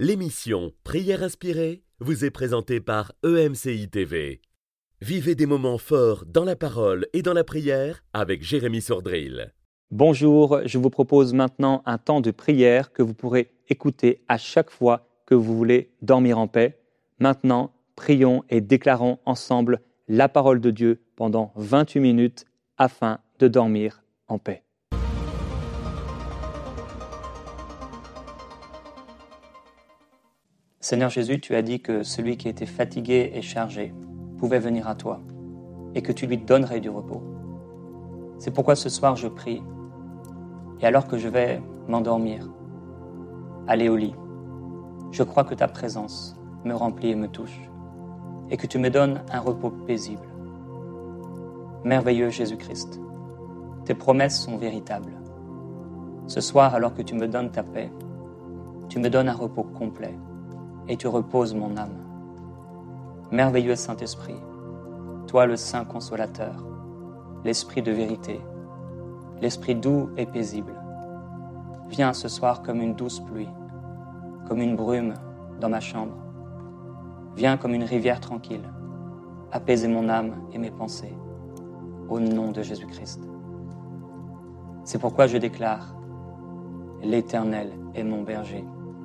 L'émission Prière inspirée vous est présentée par EMCI TV. Vivez des moments forts dans la parole et dans la prière avec Jérémy Sordrill. Bonjour, je vous propose maintenant un temps de prière que vous pourrez écouter à chaque fois que vous voulez dormir en paix. Maintenant, prions et déclarons ensemble la parole de Dieu pendant 28 minutes afin de dormir en paix. Seigneur Jésus, tu as dit que celui qui était fatigué et chargé pouvait venir à toi et que tu lui donnerais du repos. C'est pourquoi ce soir je prie et alors que je vais m'endormir, aller au lit, je crois que ta présence me remplit et me touche et que tu me donnes un repos paisible. Merveilleux Jésus-Christ, tes promesses sont véritables. Ce soir, alors que tu me donnes ta paix, tu me donnes un repos complet et tu reposes mon âme. Merveilleux Saint-Esprit, toi le Saint Consolateur, l'Esprit de vérité, l'Esprit doux et paisible, viens ce soir comme une douce pluie, comme une brume dans ma chambre. Viens comme une rivière tranquille, apaiser mon âme et mes pensées, au nom de Jésus-Christ. C'est pourquoi je déclare, l'Éternel est mon berger.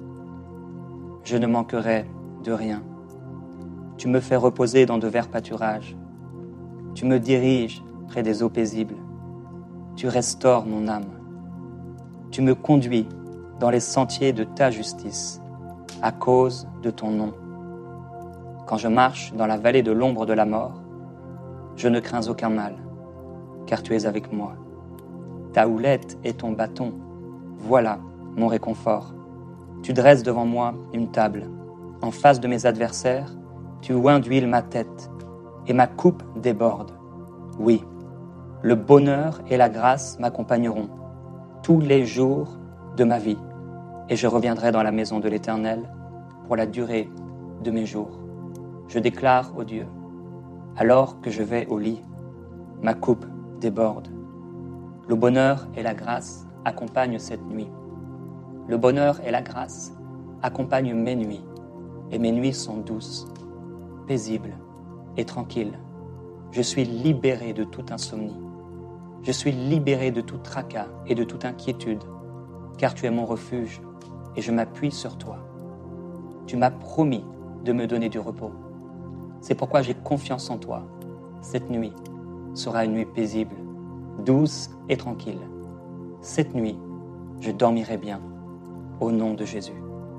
Je ne manquerai de rien. Tu me fais reposer dans de verts pâturages. Tu me diriges près des eaux paisibles. Tu restaures mon âme. Tu me conduis dans les sentiers de ta justice, à cause de ton nom. Quand je marche dans la vallée de l'ombre de la mort, je ne crains aucun mal, car tu es avec moi. Ta houlette et ton bâton, voilà mon réconfort. Tu dresses devant moi une table. En face de mes adversaires, tu oins d'huile ma tête et ma coupe déborde. Oui, le bonheur et la grâce m'accompagneront tous les jours de ma vie et je reviendrai dans la maison de l'Éternel pour la durée de mes jours. Je déclare, ô Dieu, alors que je vais au lit, ma coupe déborde. Le bonheur et la grâce accompagnent cette nuit. Le bonheur et la grâce accompagnent mes nuits, et mes nuits sont douces, paisibles et tranquilles. Je suis libéré de toute insomnie. Je suis libéré de tout tracas et de toute inquiétude, car tu es mon refuge et je m'appuie sur toi. Tu m'as promis de me donner du repos. C'est pourquoi j'ai confiance en toi. Cette nuit sera une nuit paisible, douce et tranquille. Cette nuit, je dormirai bien. Au nom de Jésus.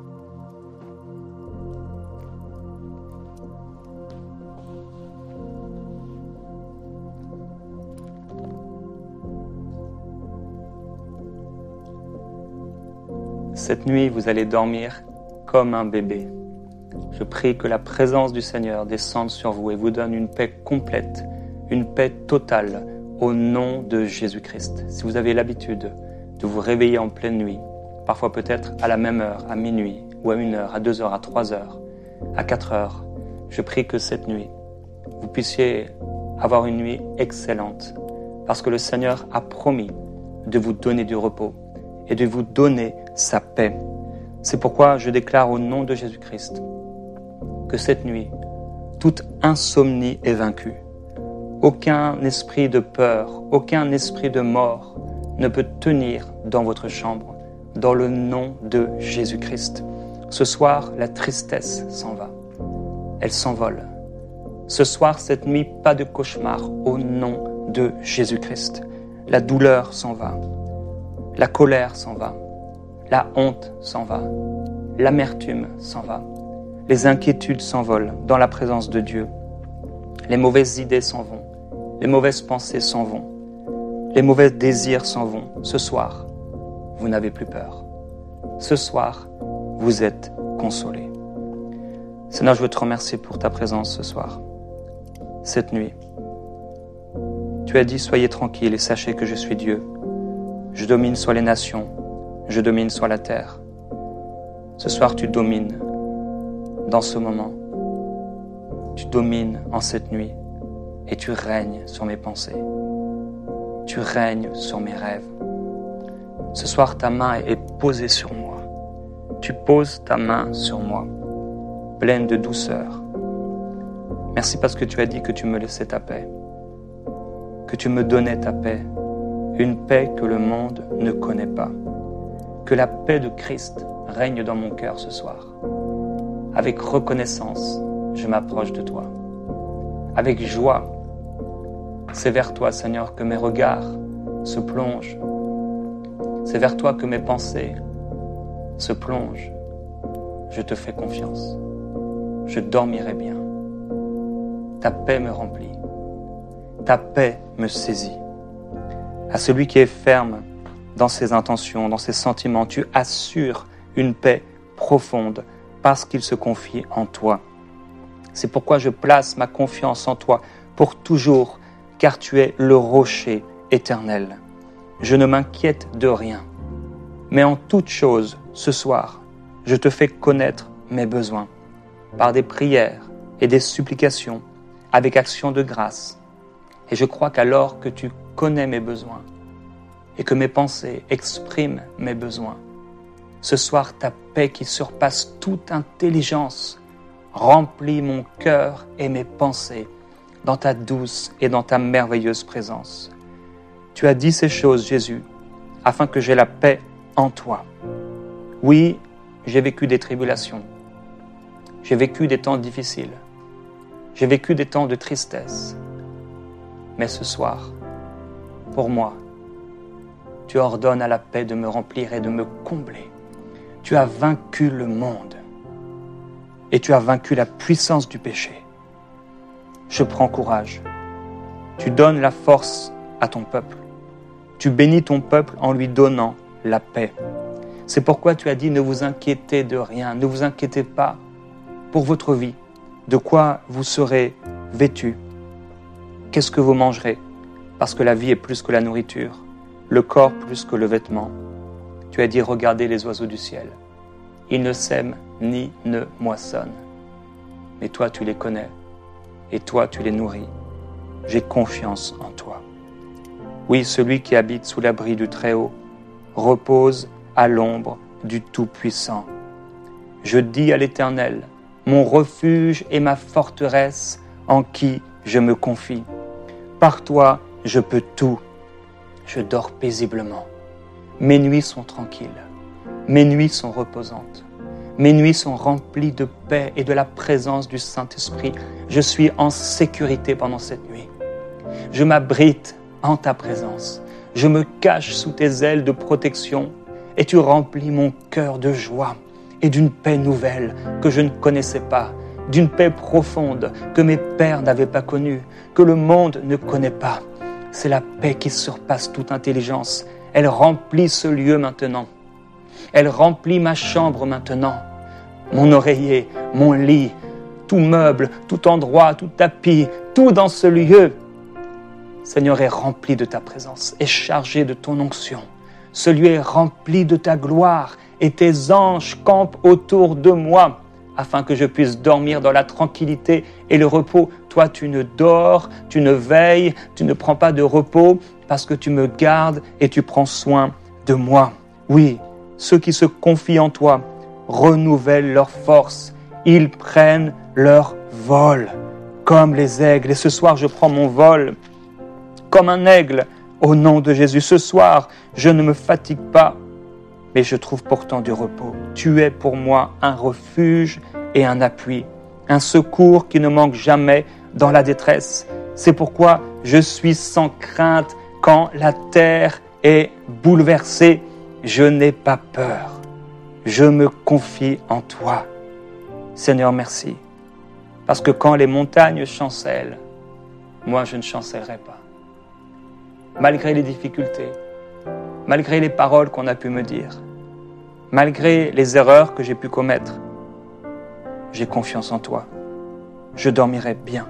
Cette nuit, vous allez dormir comme un bébé. Je prie que la présence du Seigneur descende sur vous et vous donne une paix complète, une paix totale, au nom de Jésus-Christ. Si vous avez l'habitude de vous réveiller en pleine nuit, parfois peut-être à la même heure, à minuit, ou à 1h, à 2h, à 3h, à 4h. Je prie que cette nuit, vous puissiez avoir une nuit excellente, parce que le Seigneur a promis de vous donner du repos et de vous donner sa paix. C'est pourquoi je déclare au nom de Jésus-Christ que cette nuit, toute insomnie est vaincue. Aucun esprit de peur, aucun esprit de mort ne peut tenir dans votre chambre. Dans le nom de Jésus-Christ. Ce soir, la tristesse s'en va. Elle s'envole. Ce soir, cette nuit, pas de cauchemar au nom de Jésus-Christ. La douleur s'en va. La colère s'en va. La honte s'en va. L'amertume s'en va. Les inquiétudes s'envolent dans la présence de Dieu. Les mauvaises idées s'en vont. Les mauvaises pensées s'en vont. Les mauvais désirs s'en vont. Ce soir, vous n'avez plus peur. Ce soir, vous êtes consolés. Seigneur, je veux te remercier pour ta présence ce soir, cette nuit. Tu as dit, soyez tranquilles et sachez que je suis Dieu. Je domine sur les nations, je domine sur la terre. Ce soir, tu domines dans ce moment. Tu domines en cette nuit et tu règnes sur mes pensées. Tu règnes sur mes rêves. Ce soir, ta main est posée sur moi. tu poses ta main sur moi, pleine de douceur. Merci parce que tu as dit que tu me laissais ta paix, que tu me donnais ta paix, une paix que le monde ne connaît pas. Que la paix de Christ règne dans mon cœur ce soir. Avec reconnaissance, je m'approche de toi. Avec joie, c'est vers toi, Seigneur, que mes regards se plongent. C'est vers toi que mes pensées se plongent. Je te fais confiance. Je dormirai bien. Ta paix me remplit. Ta paix me saisit. À celui qui est ferme dans ses intentions, dans ses sentiments, tu assures une paix profonde parce qu'il se confie en toi. C'est pourquoi je place ma confiance en toi pour toujours, car tu es le rocher éternel. Je ne m'inquiète de rien, mais en toute chose, ce soir, je te fais connaître mes besoins par des prières et des supplications avec action de grâce. Et je crois qu'alors que tu connais mes besoins et que mes pensées expriment mes besoins, ce soir, ta paix qui surpasse toute intelligence remplit mon cœur et mes pensées dans ta douce et dans ta merveilleuse présence. Tu as dit ces choses, Jésus, afin que j'aie la paix en toi. Oui, j'ai vécu des tribulations. J'ai vécu des temps difficiles. J'ai vécu des temps de tristesse. Mais ce soir, pour moi, tu ordonnes à la paix de me remplir et de me combler. Tu as vaincu le monde et tu as vaincu la puissance du péché. Je prends courage. Tu donnes la force à ton peuple. Tu bénis ton peuple en lui donnant la paix. C'est pourquoi tu as dit, ne vous inquiétez de rien, ne vous inquiétez pas pour votre vie, de quoi vous serez vêtus, qu'est-ce que vous mangerez, parce que la vie est plus que la nourriture, le corps plus que le vêtement. Tu as dit, regardez les oiseaux du ciel. Ils ne sèment ni ne moissonnent. Mais toi, tu les connais et toi, tu les nourris. J'ai confiance en toi. Oui, celui qui habite sous l'abri du Très-Haut repose à l'ombre du Tout-Puissant. Je dis à l'Éternel, mon refuge et ma forteresse en qui je me confie. Par toi, je peux tout. Je dors paisiblement. Mes nuits sont tranquilles. Mes nuits sont reposantes. Mes nuits sont remplies de paix et de la présence du Saint-Esprit. Je suis en sécurité pendant cette nuit. Je m'abrite en ta présence. Je me cache sous tes ailes de protection et tu remplis mon cœur de joie et d'une paix nouvelle que je ne connaissais pas, d'une paix profonde que mes pères n'avaient pas connue, que le monde ne connaît pas. C'est la paix qui surpasse toute intelligence. Elle remplit ce lieu maintenant. Elle remplit ma chambre maintenant. Mon oreiller, mon lit, tout meuble, tout endroit, tout tapis, tout dans ce lieu, Seigneur, est rempli de ta présence, est chargé de ton onction. Ce lieu est rempli de ta gloire et tes anges campent autour de moi afin que je puisse dormir dans la tranquillité et le repos. Toi, tu ne dors, tu ne veilles, tu ne prends pas de repos parce que tu me gardes et tu prends soin de moi. Oui, ceux qui se confient en toi renouvellent leur force. Ils prennent leur vol comme les aigles. Et ce soir, je prends mon vol comme un aigle au nom de Jésus. Ce soir, je ne me fatigue pas, mais je trouve pourtant du repos. Tu es pour moi un refuge et un appui, un secours qui ne manque jamais dans la détresse. C'est pourquoi je suis sans crainte quand la terre est bouleversée. Je n'ai pas peur. Je me confie en toi. Seigneur, merci. Parce que quand les montagnes chancellent, moi je ne chancellerai pas. Malgré les difficultés, malgré les paroles qu'on a pu me dire, malgré les erreurs que j'ai pu commettre, j'ai confiance en toi. Je dormirai bien.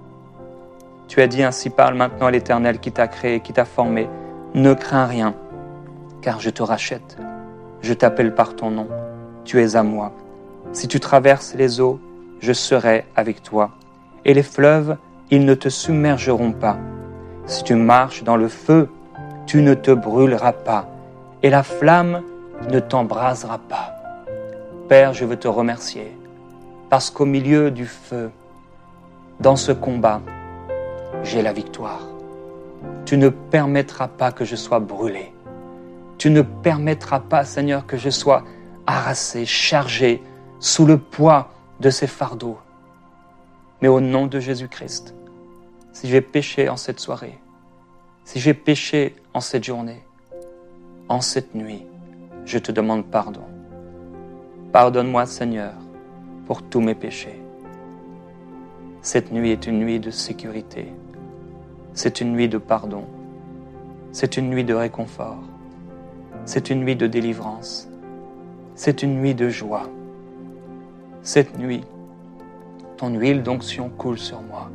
Tu as dit, ainsi parle maintenant l'Éternel qui t'a créé, qui t'a formé. Ne crains rien, car je te rachète. Je t'appelle par ton nom. Tu es à moi. Si tu traverses les eaux, je serai avec toi. Et les fleuves, ils ne te submergeront pas. Si tu marches dans le feu, tu ne te brûleras pas. Et la flamme ne t'embrasera pas. Père, je veux te remercier parce qu'au milieu du feu, dans ce combat, j'ai la victoire. Tu ne permettras pas que je sois brûlé. Tu ne permettras pas, Seigneur, que je sois harassé, chargé, sous le poids de ces fardeaux. Mais au nom de Jésus-Christ, si j'ai péché en cette soirée, si j'ai péché en cette journée, en cette nuit, je te demande pardon. Pardonne-moi, Seigneur, pour tous mes péchés. Cette nuit est une nuit de sécurité. C'est une nuit de pardon. C'est une nuit de réconfort. C'est une nuit de délivrance. C'est une nuit de joie. Cette nuit, ton huile d'onction coule sur moi.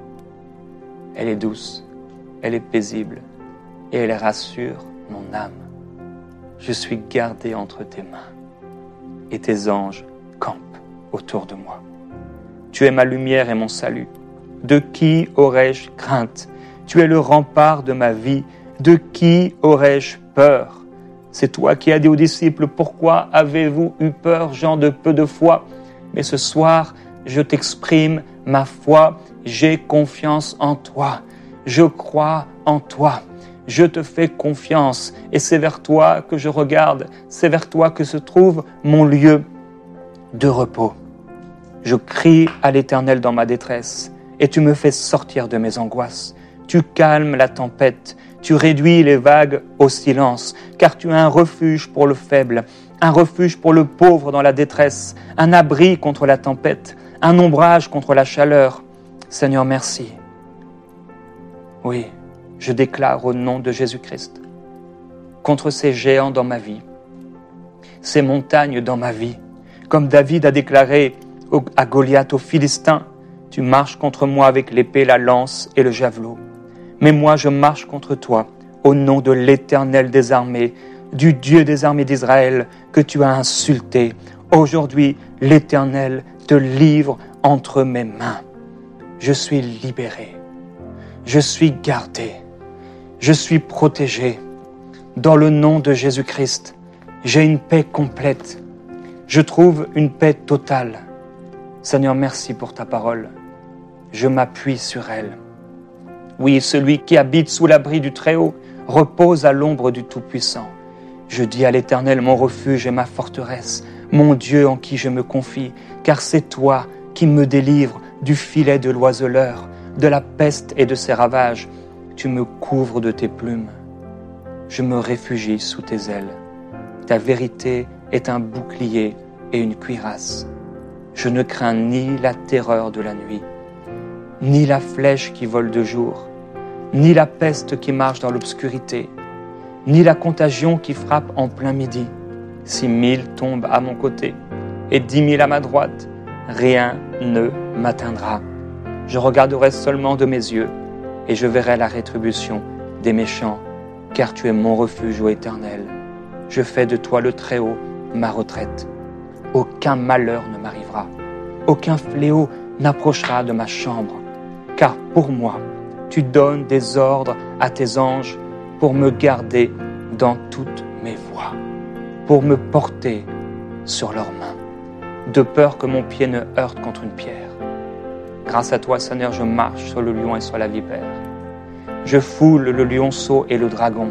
Elle est douce, elle est paisible et elle rassure mon âme. Je suis gardé entre tes mains et tes anges campent autour de moi. Tu es ma lumière et mon salut. De qui aurais-je crainte? Tu es le rempart de ma vie. De qui aurais-je peur? C'est toi qui as dit aux disciples, pourquoi avez-vous eu peur, gens de peu de foi? Mais ce soir, je t'exprime ma foi, j'ai confiance en toi, je crois en toi, je te fais confiance et c'est vers toi que je regarde, c'est vers toi que se trouve mon lieu de repos. Je crie à l'Éternel dans ma détresse et tu me fais sortir de mes angoisses. Tu calmes la tempête, tu réduis les vagues au silence, car tu es un refuge pour le faible, un refuge pour le pauvre dans la détresse, un abri contre la tempête, un ombrage contre la chaleur. Seigneur, merci. Oui, je déclare au nom de Jésus-Christ, contre ces géants dans ma vie, ces montagnes dans ma vie, comme David a déclaré à Goliath, aux Philistins, tu marches contre moi avec l'épée, la lance et le javelot. Mais moi, je marche contre toi, au nom de l'Éternel des armées, du Dieu des armées d'Israël, que tu as insulté. Aujourd'hui, l'Éternel te livre entre mes mains. Je suis libéré. Je suis gardé. Je suis protégé. Dans le nom de Jésus-Christ, j'ai une paix complète. Je trouve une paix totale. Seigneur, merci pour ta parole. Je m'appuie sur elle. Oui, celui qui habite sous l'abri du Très-Haut repose à l'ombre du Tout-Puissant. Je dis à l'Éternel, mon refuge et ma forteresse, mon Dieu en qui je me confie, car c'est toi qui me délivres du filet de l'oiseleur, de la peste et de ses ravages. Tu me couvres de tes plumes. Je me réfugie sous tes ailes. Ta vérité est un bouclier et une cuirasse. Je ne crains ni la terreur de la nuit, ni la flèche qui vole de jour, ni la peste qui marche dans l'obscurité, ni la contagion qui frappe en plein midi. 6 000 tombent à mon côté et 10 000 à ma droite, rien ne m'atteindra. Je regarderai seulement de mes yeux et je verrai la rétribution des méchants, car tu es mon refuge, ô Éternel. Je fais de toi le Très-Haut ma retraite. Aucun malheur ne m'arrivera, aucun fléau n'approchera de ma chambre, car pour moi, tu donnes des ordres à tes anges pour me garder dans toutes mes voies, pour me porter sur leurs mains, de peur que mon pied ne heurte contre une pierre. Grâce à toi, Seigneur, je marche sur le lion et sur la vipère. Je foule le lionceau et le dragon.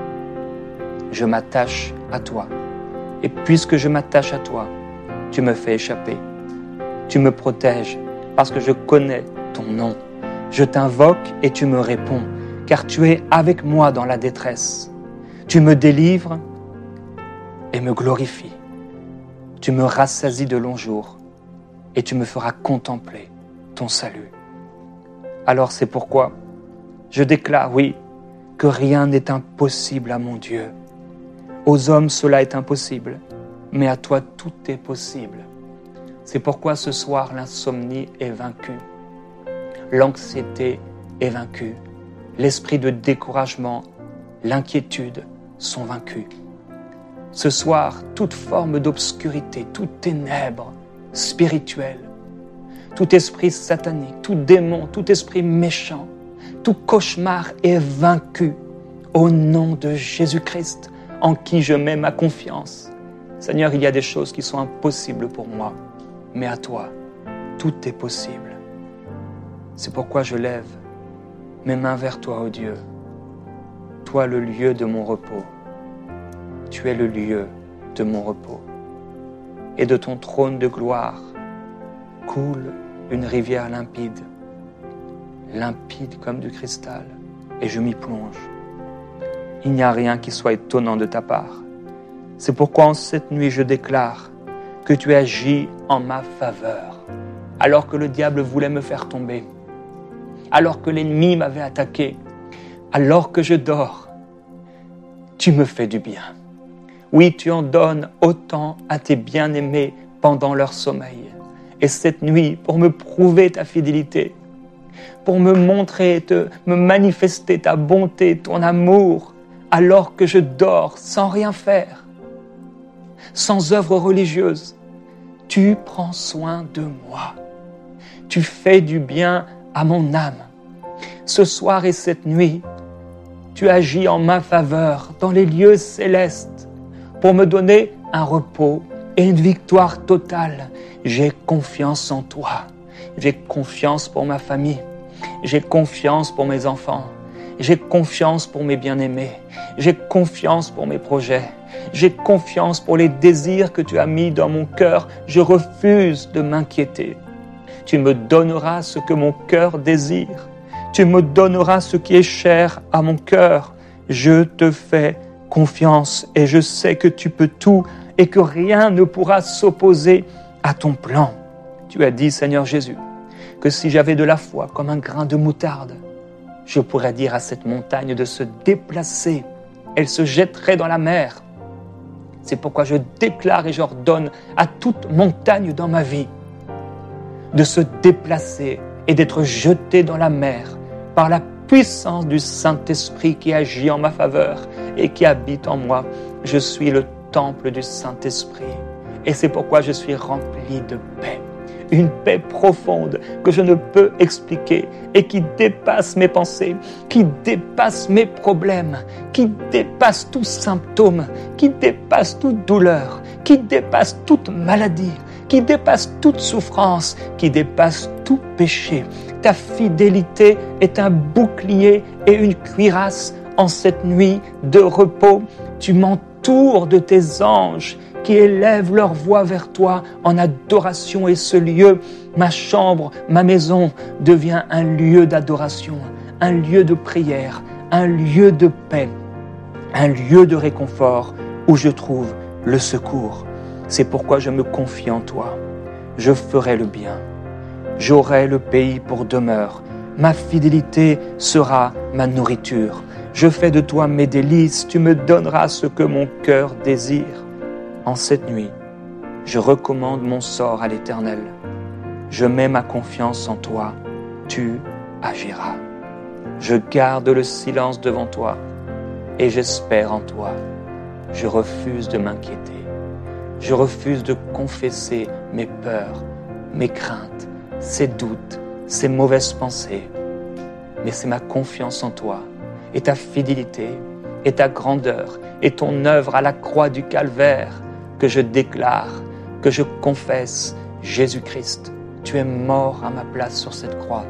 Je m'attache à toi. Et puisque je m'attache à toi, tu me fais échapper. Tu me protèges parce que je connais ton nom. Je t'invoque et tu me réponds, car tu es avec moi dans la détresse. Tu me délivres et me glorifies. Tu me rassasies de longs jours et tu me feras contempler ton salut. Alors c'est pourquoi je déclare, oui, que rien n'est impossible à mon Dieu. Aux hommes, cela est impossible, mais à toi, tout est possible. C'est pourquoi ce soir, l'insomnie est vaincue, l'anxiété est vaincue, l'esprit de découragement, l'inquiétude sont vaincus. Ce soir, toute forme d'obscurité, toute ténèbre spirituelle, tout esprit satanique, tout démon, tout esprit méchant, tout cauchemar est vaincu au nom de Jésus-Christ, en qui je mets ma confiance. Seigneur, il y a des choses qui sont impossibles pour moi, mais à toi, tout est possible. C'est pourquoi je lève mes mains vers toi, ô Dieu. Toi, le lieu de mon repos. Tu es le lieu de mon repos. Et de ton trône de gloire coule une rivière limpide, limpide comme du cristal, et je m'y plonge. Il n'y a rien qui soit étonnant de ta part. C'est pourquoi en cette nuit je déclare que tu agis en ma faveur, alors que le diable voulait me faire tomber, alors que l'ennemi m'avait attaqué, alors que je dors. Tu me fais du bien. Oui, tu en donnes autant à tes bien-aimés pendant leur sommeil. Et cette nuit, pour me prouver ta fidélité, pour me montrer, me manifester ta bonté, ton amour, alors que je dors sans rien faire, sans œuvre religieuse, tu prends soin de moi. Tu fais du bien à mon âme. Ce soir et cette nuit, tu agis en ma faveur dans les lieux célestes pour me donner un repos et une victoire totale. J'ai confiance en toi. J'ai confiance pour ma famille. J'ai confiance pour mes enfants. J'ai confiance pour mes bien-aimés. J'ai confiance pour mes projets. J'ai confiance pour les désirs que tu as mis dans mon cœur. Je refuse de m'inquiéter. Tu me donneras ce que mon cœur désire. Tu me donneras ce qui est cher à mon cœur. Je te fais confiance et je sais que tu peux tout et que rien ne pourra s'opposer à ton plan. Tu as dit, Seigneur Jésus, que si j'avais de la foi comme un grain de moutarde, je pourrais dire à cette montagne de se déplacer. Elle se jetterait dans la mer. C'est pourquoi je déclare et j'ordonne à toute montagne dans ma vie de se déplacer et d'être jetée dans la mer par la puissance du Saint-Esprit qui agit en ma faveur et qui habite en moi. Je suis le temple du Saint-Esprit et c'est pourquoi je suis rempli de paix. Une paix profonde que je ne peux expliquer et qui dépasse mes pensées, qui dépasse mes problèmes, qui dépasse tout symptôme, qui dépasse toute douleur, qui dépasse toute maladie, qui dépasse toute souffrance, qui dépasse tout péché. Ta fidélité est un bouclier et une cuirasse en cette nuit de repos. Tu m'entoures de tes anges qui élèvent leur voix vers toi en adoration et ce lieu, ma chambre, ma maison, devient un lieu d'adoration, un lieu de prière, un lieu de paix, un lieu de réconfort où je trouve le secours. C'est pourquoi je me confie en toi. Je ferai le bien. J'aurai le pays pour demeure. Ma fidélité sera ma nourriture. Je fais de toi mes délices. Tu me donneras ce que mon cœur désire. En cette nuit, je recommande mon sort à l'Éternel. Je mets ma confiance en toi. Tu agiras. Je garde le silence devant toi et j'espère en toi. Je refuse de m'inquiéter. Je refuse de confesser mes peurs, mes craintes, ces doutes, ces mauvaises pensées. Mais c'est ma confiance en toi et ta fidélité et ta grandeur et ton œuvre à la croix du calvaire que je déclare, que je confesse, Jésus-Christ, tu es mort à ma place sur cette croix.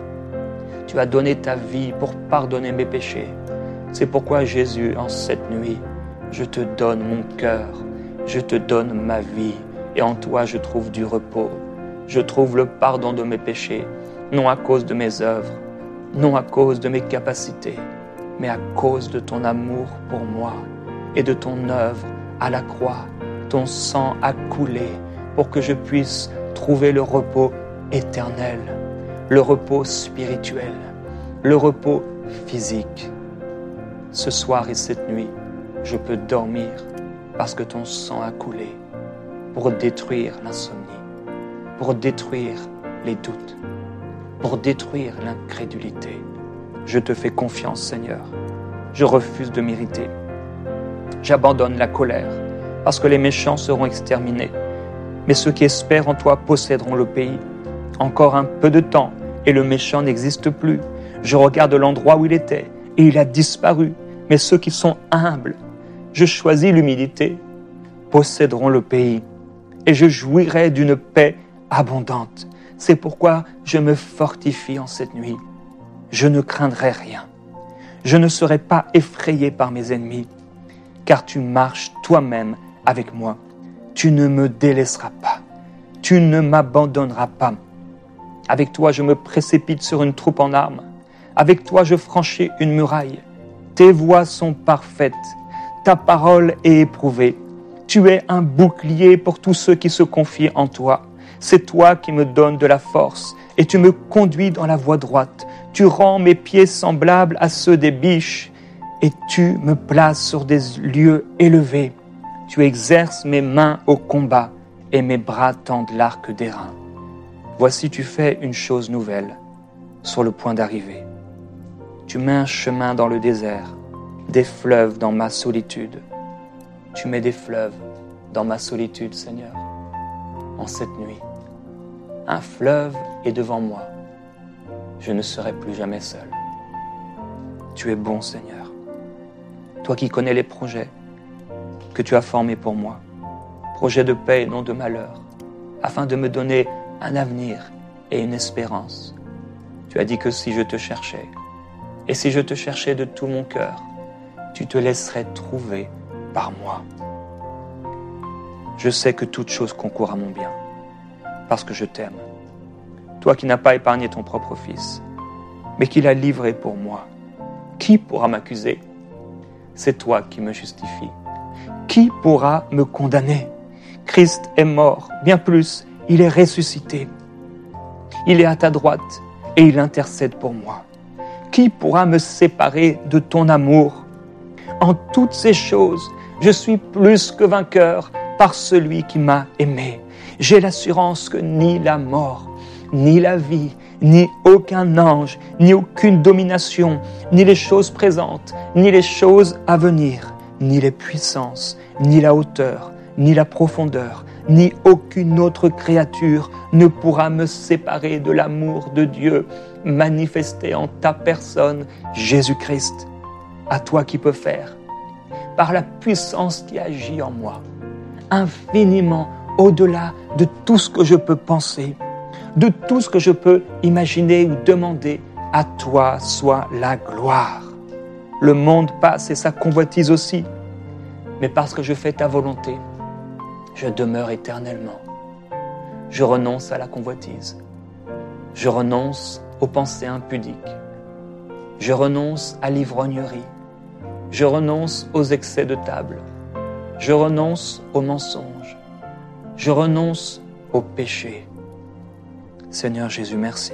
Tu as donné ta vie pour pardonner mes péchés. C'est pourquoi Jésus, en cette nuit, je te donne mon cœur, je te donne ma vie et en toi je trouve du repos. Je trouve le pardon de mes péchés, non à cause de mes œuvres, non à cause de mes capacités, mais à cause de ton amour pour moi et de ton œuvre à la croix. Ton sang a coulé pour que je puisse trouver le repos éternel, le repos spirituel, le repos physique. Ce soir et cette nuit, je peux dormir parce que ton sang a coulé pour détruire l'insomnie, pour détruire les doutes, pour détruire l'incrédulité. Je te fais confiance, Seigneur. Je refuse de m'irriter. J'abandonne la colère parce que les méchants seront exterminés. Mais ceux qui espèrent en toi posséderont le pays. Encore un peu de temps et le méchant n'existe plus. Je regarde l'endroit où il était et il a disparu. Mais ceux qui sont humbles, je choisis l'humilité posséderont le pays et je jouirai d'une paix abondante. C'est pourquoi je me fortifie en cette nuit. Je ne craindrai rien. Je ne serai pas effrayé par mes ennemis, car tu marches toi-même avec moi. Tu ne me délaisseras pas. Tu ne m'abandonneras pas. Avec toi, je me précipite sur une troupe en armes. Avec toi, je franchis une muraille. Tes voies sont parfaites. Ta parole est éprouvée. Tu es un bouclier pour tous ceux qui se confient en toi. C'est toi qui me donnes de la force et tu me conduis dans la voie droite. Tu rends mes pieds semblables à ceux des biches et tu me places sur des lieux élevés. Tu exerces mes mains au combat et mes bras tendent l'arc d'airain. Voici, tu fais une chose nouvelle sur le point d'arriver. Tu mets un chemin dans le désert, des fleuves dans ma solitude. Tu mets des fleuves dans ma solitude, Seigneur, en cette nuit. Un fleuve est devant moi. Je ne serai plus jamais seul. Tu es bon, Seigneur. Toi qui connais les projets que tu as formés pour moi, projets de paix et non de malheur, afin de me donner un avenir et une espérance. Tu as dit que si je te cherchais, et si je te cherchais de tout mon cœur, tu te laisserais trouver par moi. Je sais que toute chose concourt à mon bien, parce que je t'aime. Toi qui n'as pas épargné ton propre Fils, mais qui l'as livré pour moi. Qui pourra m'accuser? C'est toi qui me justifies. Qui pourra me condamner? Christ est mort, bien plus, il est ressuscité. Il est à ta droite et il intercède pour moi. Qui pourra me séparer de ton amour? En toutes ces choses, je suis plus que vainqueur par celui qui m'a aimé. J'ai l'assurance que ni la mort, ni la vie, ni aucun ange, ni aucune domination, ni les choses présentes, ni les choses à venir, ni les puissances, ni la hauteur, ni la profondeur, ni aucune autre créature ne pourra me séparer de l'amour de Dieu manifesté en ta personne, Jésus-Christ. À toi qui peux faire, par la puissance qui agit en moi, infiniment au-delà de tout ce que je peux penser, de tout ce que je peux imaginer ou demander, à toi soit la gloire. Le monde passe et sa convoitise aussi, mais parce que je fais ta volonté, je demeure éternellement. Je renonce à la convoitise. Je renonce aux pensées impudiques. Je renonce à l'ivrognerie. Je renonce aux excès de table. Je renonce aux mensonges. Je renonce au péché. Seigneur Jésus, merci.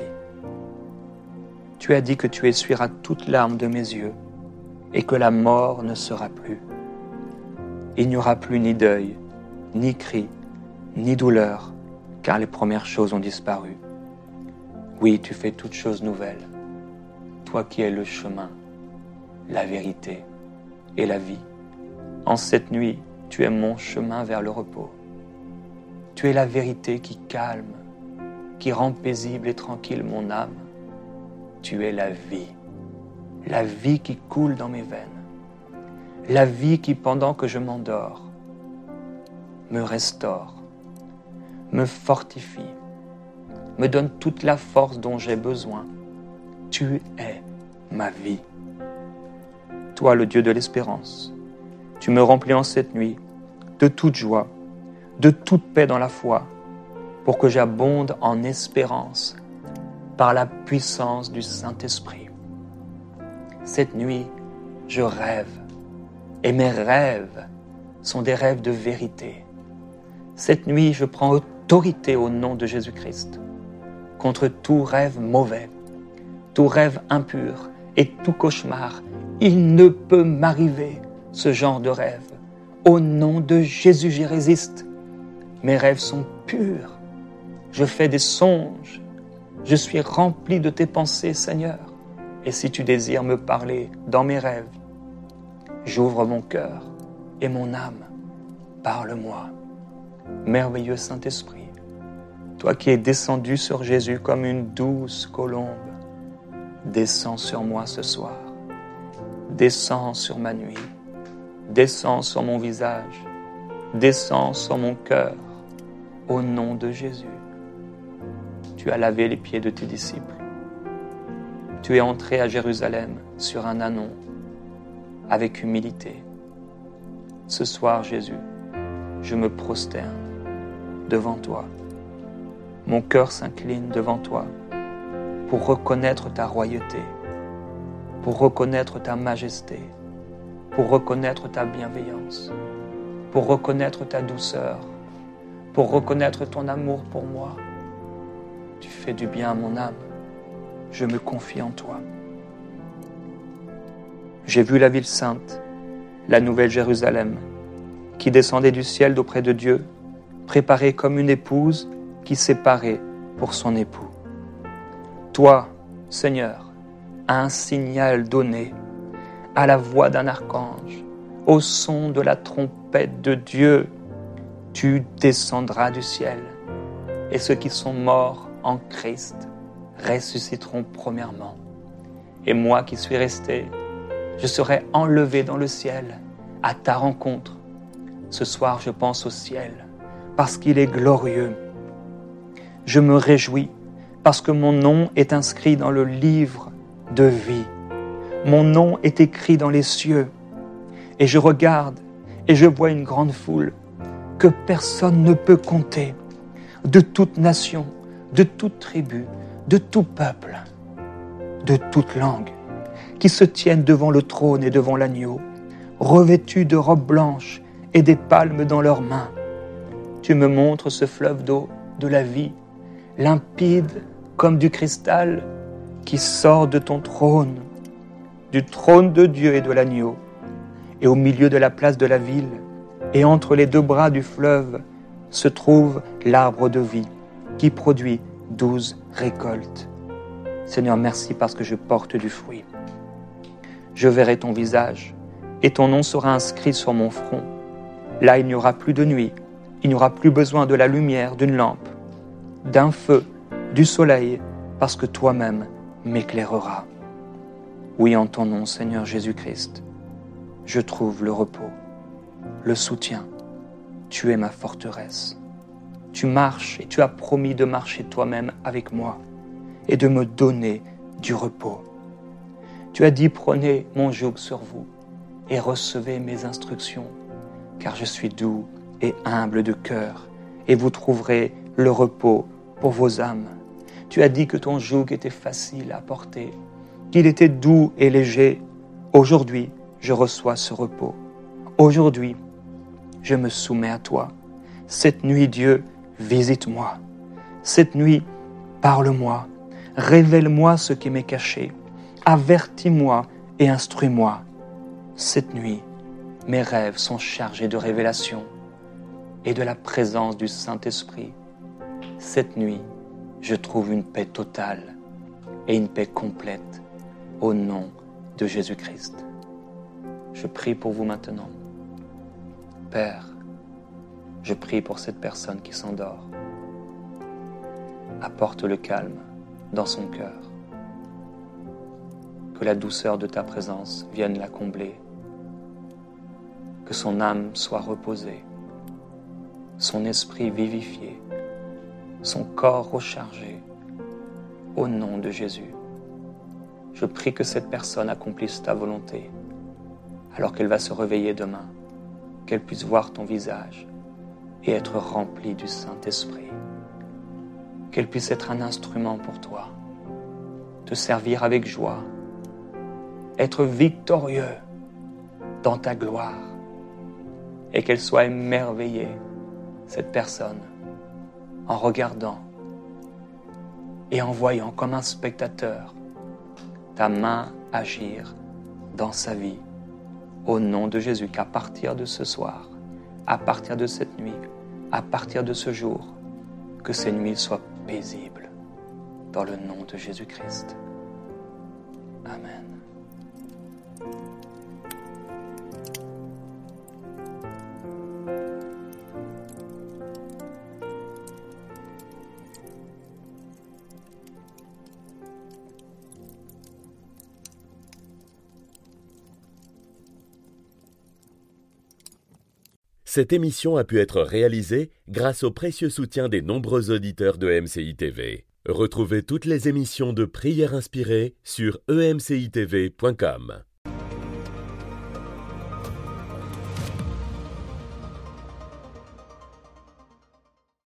Tu as dit que tu essuieras toute larme de mes yeux et que la mort ne sera plus. Il n'y aura plus ni deuil, ni cri, ni douleur, car les premières choses ont disparu. Oui, tu fais toutes choses nouvelles. Toi qui es le chemin, la vérité et la vie. En cette nuit, tu es mon chemin vers le repos. Tu es la vérité qui calme, qui rend paisible et tranquille mon âme. Tu es la vie qui coule dans mes veines, la vie qui, pendant que je m'endors, me restaure, me fortifie, me donne toute la force dont j'ai besoin. Tu es ma vie. Toi, le Dieu de l'espérance, tu me remplis en cette nuit de toute joie, de toute paix dans la foi, pour que j'abonde en espérance par la puissance du Saint-Esprit. Cette nuit, je rêve, et mes rêves sont des rêves de vérité. Cette nuit, je prends autorité au nom de Jésus-Christ contre tout rêve mauvais, tout rêve impur et tout cauchemar. Il ne peut m'arriver ce genre de rêve. Au nom de Jésus, j'y résiste. Mes rêves sont purs. Je fais des songes. Je suis rempli de tes pensées, Seigneur. Et si tu désires me parler dans mes rêves, j'ouvre mon cœur et mon âme. Parle-moi. Merveilleux Saint-Esprit, toi qui es descendu sur Jésus comme une douce colombe, descends sur moi ce soir. Descends sur ma nuit. Descends sur mon visage. descends sur mon cœur, au nom de Jésus. Tu as lavé les pieds de tes disciples. Tu es entré à Jérusalem sur un ânon, avec humilité. Ce soir, Jésus, je me prosterne devant toi. Mon cœur s'incline devant toi pour reconnaître ta royauté, pour reconnaître ta majesté, pour reconnaître ta bienveillance, pour reconnaître ta douceur, pour reconnaître ton amour pour moi. Tu fais du bien à mon âme. Je me confie en toi. J'ai vu la ville sainte, la nouvelle Jérusalem, qui descendait du ciel d'auprès de Dieu, préparée comme une épouse qui s'est parée pour son époux. Toi, Seigneur, à un signal donné, à la voix d'un archange, au son de la trompette de Dieu, tu descendras du ciel, et ceux qui sont morts en Christ ressusciteront premièrement. Et moi qui suis resté, je serai enlevé dans le ciel à ta rencontre. Ce soir, je pense au ciel parce qu'il est glorieux. Je me réjouis parce que mon nom est inscrit dans le livre de vie. Mon nom est écrit dans les cieux. Et je regarde et je vois une grande foule que personne ne peut compter, de toute nation, de toute tribu, de tout peuple, de toute langue, qui se tiennent devant le trône et devant l'agneau, revêtus de robes blanches et des palmes dans leurs mains. Tu me montres ce fleuve d'eau de la vie, limpide comme du cristal, qui sort de ton trône, du trône de Dieu et de l'agneau, et au milieu de la place de la ville, et entre les deux bras du fleuve, se trouve l'arbre de vie, qui produit 12 récoltes. Seigneur, merci parce que je porte du fruit. Je verrai ton visage, et ton nom sera inscrit sur mon front. Là, il n'y aura plus de nuit, il n'y aura plus besoin de la lumière d'une lampe, d'un feu, du soleil, parce que toi-même m'éclaireras. Oui, en ton nom, Seigneur Jésus-Christ, je trouve le repos, le soutien. Tu es ma forteresse. Tu marches et tu as promis de marcher toi-même avec moi et de me donner du repos. Tu as dit, prenez mon joug sur vous et recevez mes instructions, car je suis doux et humble de cœur, et vous trouverez le repos pour vos âmes. Tu as dit que ton joug était facile à porter, qu'il était doux et léger. Aujourd'hui, je reçois ce repos. Aujourd'hui, je me soumets à toi. Cette nuit, Dieu, visite-moi. Cette nuit, parle-moi. Révèle-moi ce qui m'est caché. Avertis-moi et instruis-moi. Cette nuit, mes rêves sont chargés de révélations et de la présence du Saint-Esprit. Cette nuit, je trouve une paix totale et une paix complète au nom de Jésus-Christ. Je prie pour vous maintenant. Père, je prie pour cette personne qui s'endort. Apporte le calme dans son cœur. Que la douceur de ta présence vienne la combler. Que son âme soit reposée, son esprit vivifié, son corps rechargé, au nom de Jésus. Je prie que cette personne accomplisse ta volonté, alors qu'elle va se réveiller demain, qu'elle puisse voir ton visage et être remplie du Saint-Esprit, qu'elle puisse être un instrument pour toi, te servir avec joie, être victorieux dans ta gloire, et qu'elle soit émerveillée, cette personne, en regardant et en voyant comme un spectateur ta main agir dans sa vie, au nom de Jésus, qu'à partir de ce soir, à partir de cette nuit, à partir de ce jour, que ces nuits soient paisibles, dans le nom de Jésus-Christ. Amen. Cette émission a pu être réalisée grâce au précieux soutien des nombreux auditeurs de MCI TV. Retrouvez toutes les émissions de Prières inspirées sur emcitv.com.